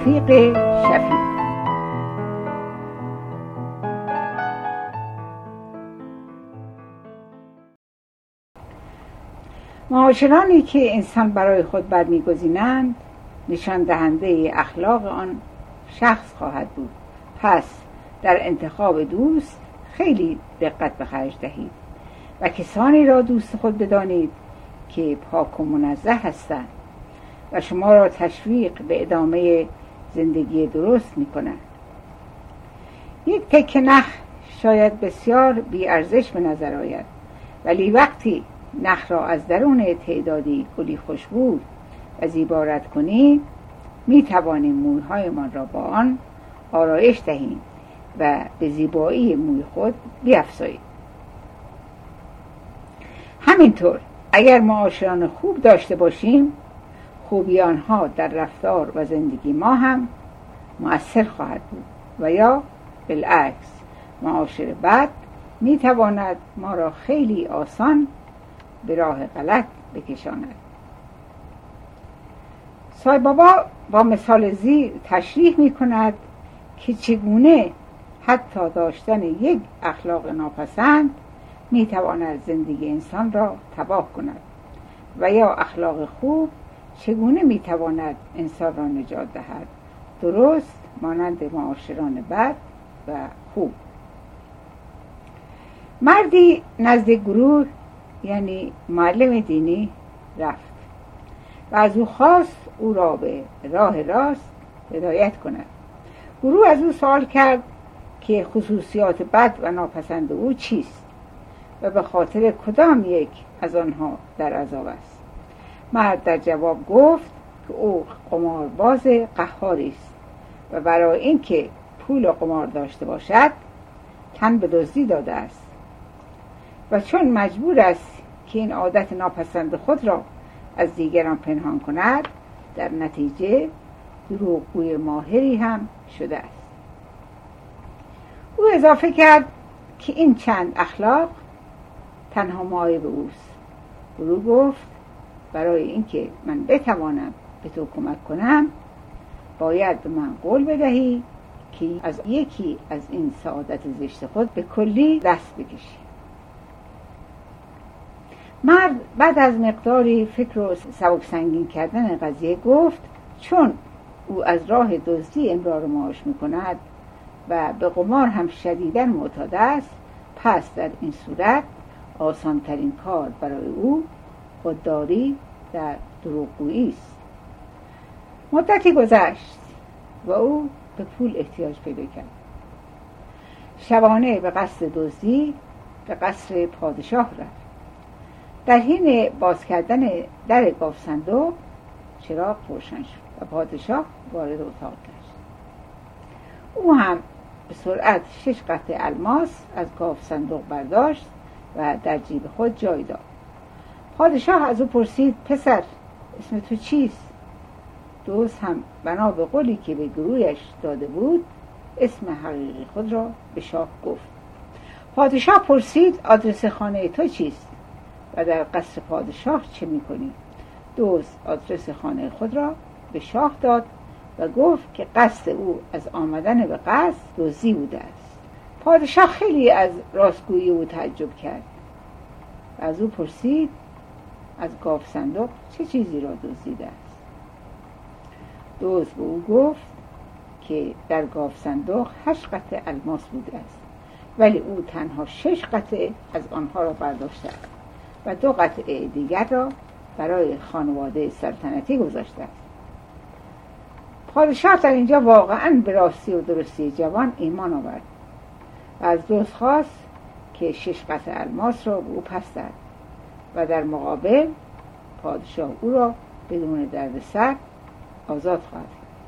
رفیق شفیق. معاشرانی که انسان برای خود برمی‌گزینند نشان دهنده اخلاق آن شخص خواهد بود. پس در انتخاب دوست خیلی دقت به خرج دهید و کسانی را دوست خود بدانید که پاک و منزه هستند و شما را تشویق به ادامه زندگی درست می‌کنند. یک تکه نخ شاید بسیار بی‌ارزش به نظر آید، ولی وقتی نخ را از درون تعدادی گلی خوشبو و زیبا رد کنیم می‌توانیم موی‌هایمان را با آن آرایش دهیم و به زیبایی موی خود بیفزاییم. همینطور اگر معاشران خوب داشته باشیم، خوبی آنها در رفتار و زندگی ما هم مؤثر خواهد بود و یا بالعکس معاشر بد میتواند ما را خیلی آسان به راه غلط بکشاند. سایبابا با مثال زیر تشریح می کند که چگونه حتی داشتن یک اخلاق ناپسند می تواند زندگی انسان را تباه کند و یا اخلاق خوب چگونه می تواند انسان را نجات دهد، درست مانند معاشران بد و خوب. مردی نزد گروه یعنی معلم دینی رفت و از او خواست او را به راه راست هدایت کند. گروه از او سوال کرد که خصوصیات بد و ناپسند او چیست و به خاطر کدام یک از آنها در عذاب است. مرد در جواب گفت که او قمارباز قهاری است و برای اینکه پول قمار داشته باشد تن به دزدی داده است و چون مجبور است که این عادت ناپسند خود را از دیگران پنهان کند، در نتیجه دروغگوی ماهری هم شده است. او اضافه کرد که این چند اخلاق تنها معایب اوست. گروه گفت برای اینکه من بتوانم به تو کمک کنم باید به من قول بدهی که از یکی از این سعادت زشت خود به کلی دست بکشی. مرد بعد از مقداری فکر و سبک سنگین کردن قضیه گفت چون او از راه دزدی امرار معاش می‌کند و به قمار هم شدیداً معتاد است، پس در این صورت آسان‌ترین کار برای او خودداری در دروغگویی است. مدتی گذشت و او به پول احتیاج پیدا کرد. شبانه به قصد دزدی به قصر پادشاه رفت. در حین باز کردن در گاف صندوق چراغ روشن شد و پادشاه وارد اتاق گشت. او هم به سرعت 6 قطعه الماس از گاف صندوق برداشت و در جیب خود جای داد. پادشاه از او پرسید پسر اسم تو چیست؟ دزد هم بنا به قولی که به گروهش داده بود اسم حقیقی خود را به شاه گفت. پادشاه پرسید آدرس خانه تو چیست و در قصر پادشاه چه می‌کنی؟ دزد آدرس خانه خود را به شاه داد و گفت که قصد او از آمدن به قصر دزدی بوده است. پادشاه خیلی از راستگویی او تعجب کرد و از او پرسید از گاف صندوق چه چیزی را دزدیده است؟ دزد به او گفت که در گاف صندوق 8 قطعه الماس بوده است، ولی او تنها 6 قطعه از آنها را برداشته است و 2 قطعه دیگر را برای خانواده سلطنتی گذاشته است. پادشاه در اینجا واقعاً به راستی و درستی جوان ایمان آورد و از دزد خواست که 6 قطعه الماس را به او پس دهد و در مقابل پادشاه او را بدون دردسر آزاد خواهد.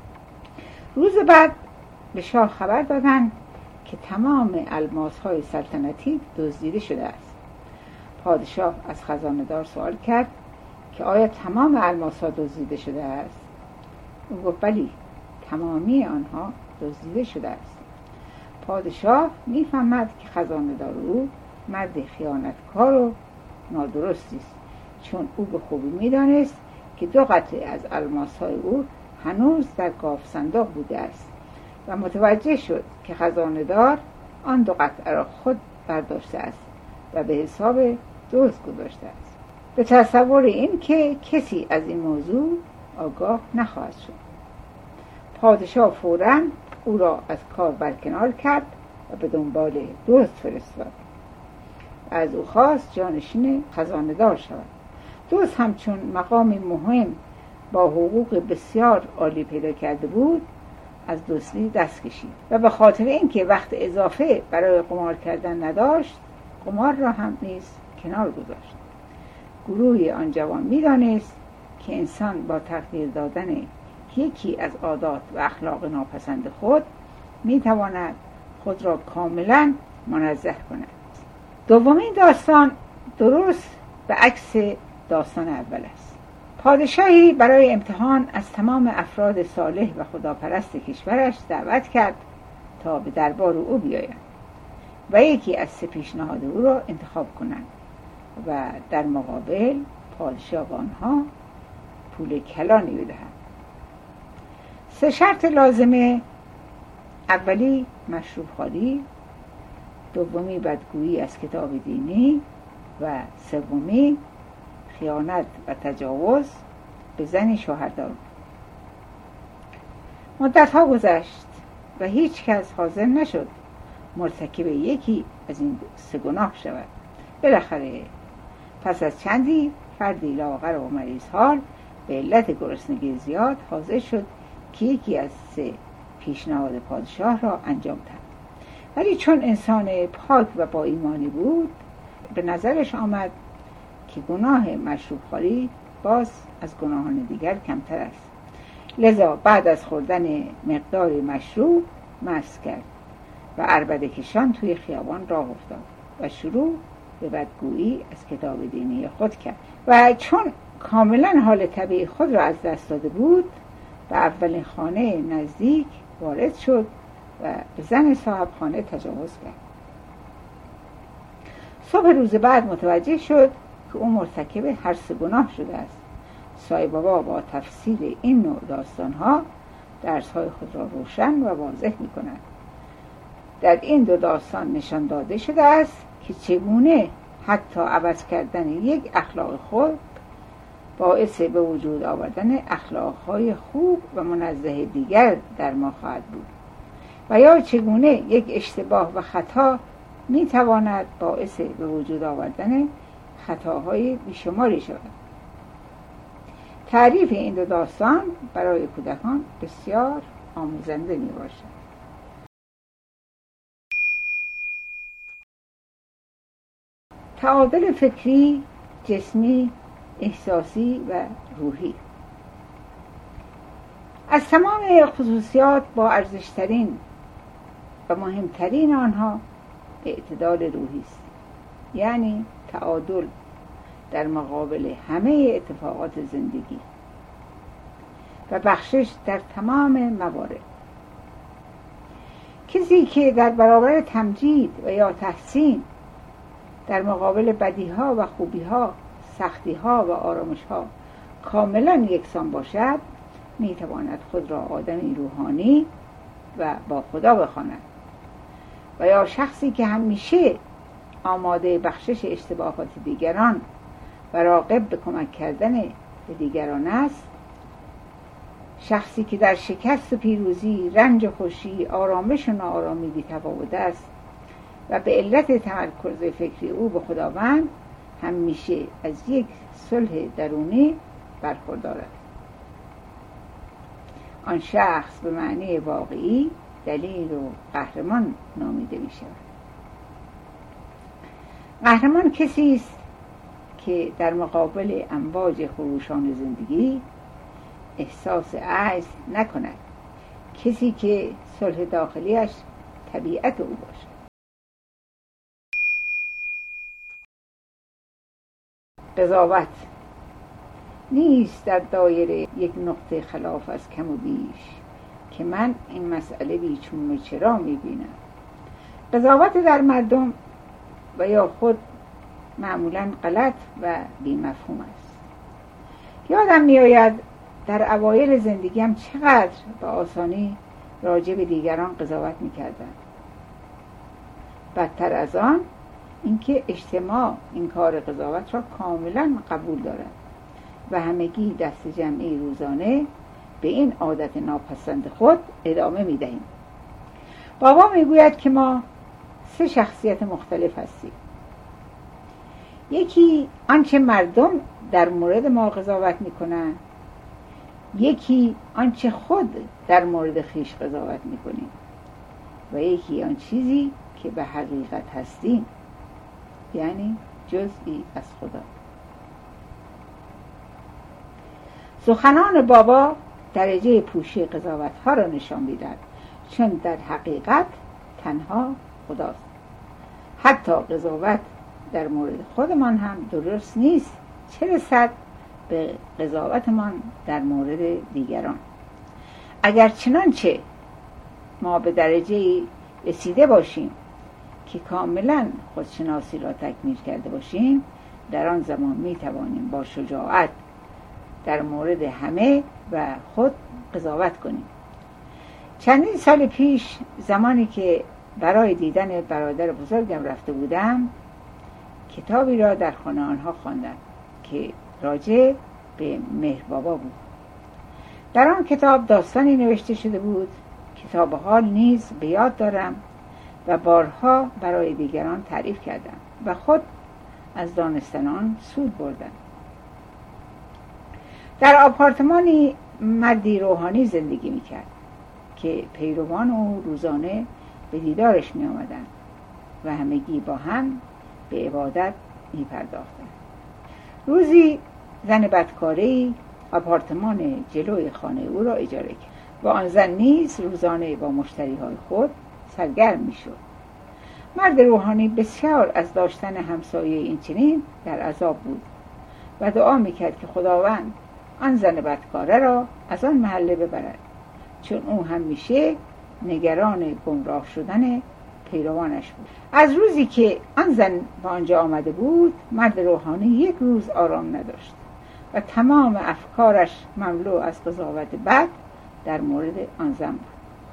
روز بعد به شاه خبر دادند که تمام الماس‌های سلطنتی دزدیده شده است. پادشاه از خزانه‌دار سوال کرد که آیا تمام الماس‌ها دزدیده شده است؟ او گفت بلی، تمامی آنها دزدیده شده است. پادشاه می‌فهمد که خزانه‌دار او مرد خیانتکار و نادرستی است، چون او به خوبی می‌دانست که 2 قطعه از الماس‌های او هنوز در گاف صندوق بوده است و متوجه شد که خزانه‌دار آن 2 قطعه را خود برداشته است و به حساب دزد گذاشته است. به تصور این که کسی از این موضوع آگاه نخواهد شد، پادشاه فوراً او را از کار برکنار کرد و به دنبال دزد فرستاد و از او خواست جانشین خزانه‌دار شود. دزد همچون مقامی مهم با حقوق بسیار عالی پیدا کرده بود، از دزدی دست کشید و به خاطر اینکه وقت اضافه برای قمار کردن نداشت، قمار را هم نیز کنار گذاشت. گروهی آن جوان می‌دانست که انسان با تغییر دادن یکی از عادات و اخلاق ناپسند خود می‌تواند خود را کاملاً منزه کند. دومین داستان درست به عکس داستان اول است. پادشاهی برای امتحان از تمام افراد صالح و خداپرست کشورش دعوت کرد تا به دربار او بیایند و یکی از 3 پیشنهاد او را انتخاب کنند و در مقابل پادشاه به آنها پول کلانی بدهد. 3 شرط لازمه: اولی مشروب خواری، دومی بدگویی از کتاب دینی و سومی خیانت و تجاوز به زن شوهردار. مدت‌ها گذشت و هیچ کس حاضر نشد مرتکب یکی از این 3 گناه شود. بالاخره پس از چندی فردی لاغر و مریض حال به علت گرسنگی زیاد حاضر شد که یکی از 3 پیشنهاد پادشاه را انجام دهد. ولی چون انسان پاک و با ایمانی بود، به نظرش آمد که گناه مشروب خواری باز از گناهان دیگر کمتر است. لذا بعد از خوردن مقداری مشروب مست کرد و عربده کشان توی خیابان راه افتاد و شروع به بدگویی از کتاب دینی خود کرد و چون کاملا حال طبیعی خود را از دست داده بود، به اولین خانه نزدیک وارد شد و به زن صاحب خانه تجاوز کرد. صبح روز بعد متوجه شد که او مرتکب هر 3 گناه شده است. سای بابا با تفسیر این نوع داستان‌ها درس‌های خود را روشن و واضح می‌کند. در این 2 داستان نشان داده شده است که چگونه حتی عوض کردن یک اخلاق خود باعث به وجود آوردن اخلاق‌های خوب و منزه دیگر در ما خواهد بود و یا چگونه یک اشتباه و خطا می‌تواند باعث به وجود آوردن خطاهای بیشماری شود. تعریف این 2 داستان برای کودکان بسیار آموزنده می‌باشد. تعادل فکری، جسمی، احساسی و روحی. از تمام خصوصیات با ارزشترین و مهمترین آنها اعتدال روحی است، یعنی تعادل در مقابل همه اتفاقات زندگی و بخشش در تمام موارد. کسی که در برابر تمجید و یا تحسین، در مقابل بدیها و خوبیها، سختیها و آرامشها کاملا یکسان باشد، میتواند خود را آدمی روحانی و با خدا بخواند. و یا شخصی که همیشه آماده بخشش اشتباهات دیگران و راغب به کمک کردن به دیگران است، شخصی که در شکست و پیروزی، رنج و خوشی، آرامش و ناآرامی بی‌تفاوت است و به علت تمرکز فکری او به خداوند همیشه از یک صلح درونی برخوردار است. آن شخص به معنی واقعی دلیر و قهرمان نامیده می شود. قهرمان کسی است که در مقابل امواج خروشان زندگی احساس عجز نکند، کسی که صلح داخلیش طبیعت او باشد. قضاوت نیست در دایره یک نقطه خلاف از کم و بیش که من این مسئله بیچون و چرا میبینم. قضاوت در مردم و یا خود معمولاً غلط و بی‌مفهوم است. یادم میآید در اوایل زندگیم چقدر به آسانی راجع به دیگران قضاوت می‌کردم. بدتر از آن اینکه اجتماع این کار قضاوت را کاملا قبول دارد و همگی دست جمعی روزانه به این عادت ناپسند خود ادامه می‌دهیم. بابا میگوید که ما 3 شخصیت مختلف هستیم. یکی آنچه مردم در مورد ما قضاوت میکنند، یکی آنچه خود در مورد خویش قضاوت میکنیم و یکی آن چیزی که به حقیقت هستیم، یعنی جزئی از خدا. سخنان بابا درجه پوشی قضاوت ها را نشان می‌دهد، چون در حقیقت تنها خداست. حتی قضاوت در مورد خودمان هم درست نیست، چه رسد به قضاوتمان در مورد دیگران. اگر چنانچه ما به درجه رسیده باشیم که کاملا خودشناسی را تکمیل کرده باشیم، در آن زمان می توانیم با شجاعت در مورد همه و خود قضاوت کنیم. چندین سال پیش زمانی که برای دیدن برادر بزرگم رفته بودم، کتابی را در خانه آنها خواندم که راجع به مهر بابا بود. در آن کتاب داستانی نوشته شده بود که تا به حال نیز به یاد دارم و بارها برای دیگران تعریف کردم و خود از دانستن آن سود بردم. در آپارتمانی مردی روحانی زندگی میکرد که پیروان او روزانه به دیدارش می آمدن و همگی با هم به عبادت می پرداختن. روزی زن بدکاره‌ای آپارتمان جلوی خانه او را اجاره کرد و آن زن نیز روزانه با مشتریهای خود سرگرم می شد. مرد روحانی بسیار از داشتن همسایه این چنین در عذاب بود و دعا می کرد که خداوند آن زن بدکاره را از آن محله ببرد، چون او همیشه نگران گمراه شدن پیروانش بود. از روزی که آن زن به آنجا آمده بود، مرد روحانی یک روز آرام نداشت و تمام افکارش مملو از قضاوت بد در مورد آن زن بود.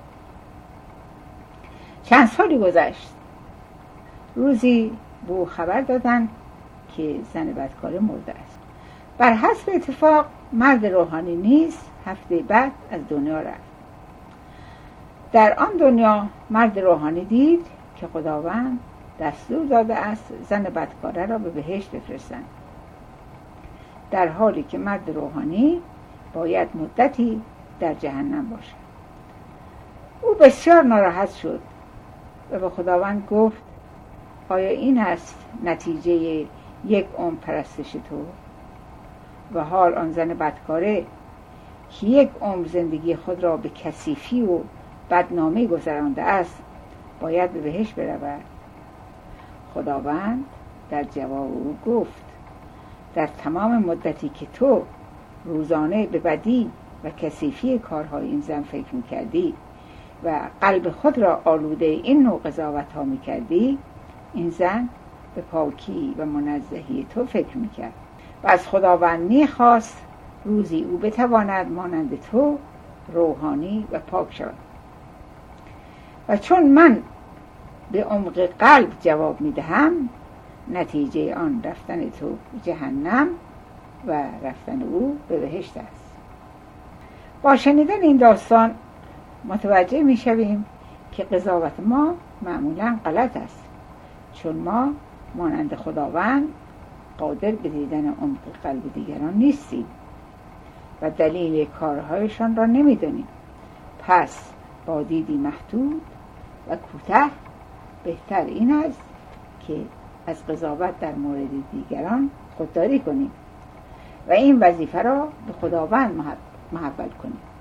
چند سالی گذشت. روزی به او خبر دادند که زن بدکاره مرده است. بر حسب اتفاق مرد روحانی نیز هفته بعد از دنیا رفت. در آن دنیا مرد روحانی دید که خداوند دستور داده است زن بدکاره را به بهشت بفرستند، در حالی که مرد روحانی باید مدتی در جهنم باشد. او بسیار ناراحت شد و به خداوند گفت: آیا این است نتیجه 1 عمر پرستش تو؟ و حال آن زن بدکاره که 1 عمر زندگی خود را به کثیفی و بدنامی گذرانده است باید به بهشت برود؟ خداوند در جواب او گفت: در تمام مدتی که تو روزانه به بدی و کثیفی کارهای این زن فکر می‌کردی و قلب خود را آلوده این نوع قضاوت ها می‌کردی، این زن به پاکی و منزهی تو فکر می‌کرد و از خداوند می‌خواست روزی او بتواند مانند تو روحانی و پاک شود. و چون من به عمق قلب جواب می‌دهم، نتیجه آن رفتن تو به جهنم و رفتن او به بهشت است. با شنیدن این داستان متوجه می‌شویم که قضاوت ما معمولاً غلط است، چون ما مانند خداوند قادر به دیدن عمق قلب دیگران نیستیم و دلیل کارهایشان را نمی‌دانیم. پس با دیدی محدود و کوتاه بهتر این است که از قضاوت در مورد دیگران خودداری کنیم و این وظیفه را به خداوند محول کنیم.